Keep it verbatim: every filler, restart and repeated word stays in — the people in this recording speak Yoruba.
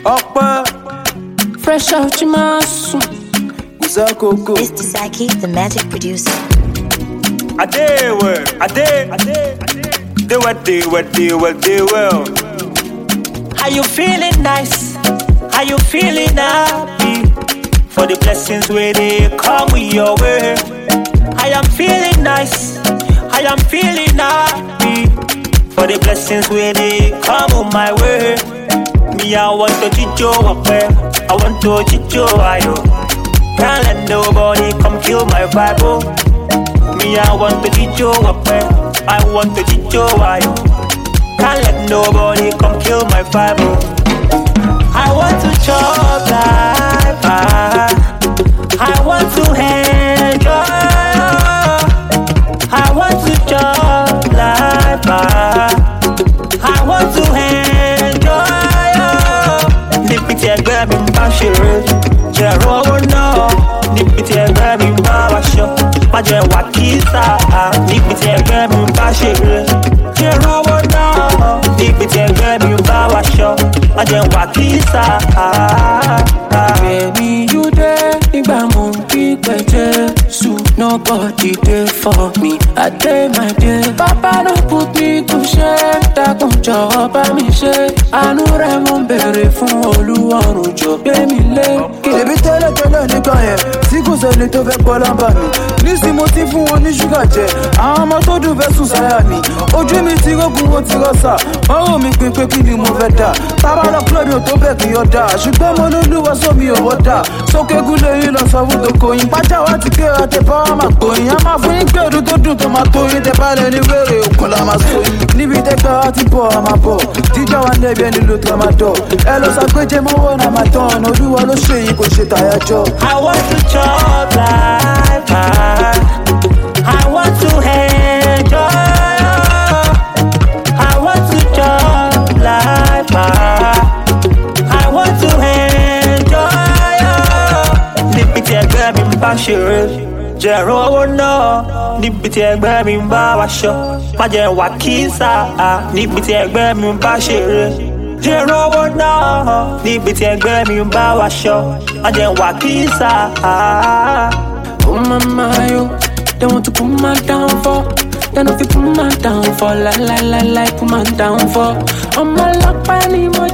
Upper. Fresh out your muscle. Mister Saki, the magic producer. I did well, I did, I did, I did. They were, they were, they were, they were. Are you feeling nice? Are you feeling happy? For the blessings where they come your way. I am feeling nice. I am feeling happy. For the blessings where they come on my way. Me, I want to teach you up there. I want to teach you why you can't let nobody come kill my vibe. Oh. Me, I want to teach you up there. I want to teach you why you can't let nobody come kill my vibe. Oh. I want to chop life. Ah. I want to enjoy. I want to chop life. Ah. I want to enjoy. Níbi tí ẹgbẹ́ mi ń bá ṣeré, jẹ́ rówó náà. Níbi tí ẹgbẹ́ mi ń bá wáṣọ, má jẹ́ wà kísà. Níbi tí ẹgbẹ́ mi ń bá ṣeré, jẹ́ rówó náà. Níbi tí ẹgbẹ́ mi ń bá wáṣọ, má jẹ́ wà kísà. Baby, you there? Nígbà mo ń bí pẹ̀jẹ́ sùn. Nobody there for me. I day my day. Papa no put me to shame. Dákun jọ̀wọ́ bá mi ṣe. Àánú rẹ̀ mo ń bèrè fún Olúwarun jọ̀ọ́ gbé mi lékè. Ṣèbí tẹ́lẹ̀ tẹ́lẹ̀ nígbà yẹn tí kò sẹ́ni tó fẹ́ pọ́ lámbà mi. Nísìnyí mo ti fún wọn ní ṣúgà jẹ. Àwọn ọmọ tó dùn fẹ́ sùn sáyà mi. Ojú mi ti rógun ó ti rọ́ṣà. Báwo mi pin pé kí ni mo fẹ́ dà? Tábà lọ club yóò tó bẹ̀ kí yọ dà. Ṣùgbọ́n mo ní olúwa sómi ò wọ́ dà. Sókè gúnlẹ̀ yín lọ sọ fún tòkó yín. Pàjá wa ti kéra tẹ bá wa máa tó yín. A máa fún yín gbèrú tó dùn tó máa tó yín. Tẹ bá lẹ ní wèrè òkun la máa so yín. Níbi tẹ́gbẹ́ wa ti bọ̀ a máa bọ̀. Jíjọ́ wa lẹ́bi ẹni ló tó máa dọ̀. Ẹ lọ sàgbéjẹ mọ́wọ́ náà máa tán ọ̀nà olúwa ló ṣe yín kò ṣe tàyájọ́. I want to chop life. I want to enjoy. I want to chop life. I want to enjoy. Níbi tí ẹgbẹ́ mi ń bá ṣeré, jẹ́ rówó náà. Níbi tí ẹgbẹ́ mi ń bá wáṣọ, má jẹ́ wà kísà. Níbi tí ẹgbẹ́ mi ń bá ṣeré, jẹ́ rówó náà. Níbi tí ẹgbẹ́ mi ń bá wáṣọ, má jẹ́ wà kísà. Oh mama yo, they want to put my down for. They know if you put my down for, like like like like put my down for. I'm a lock by ni mo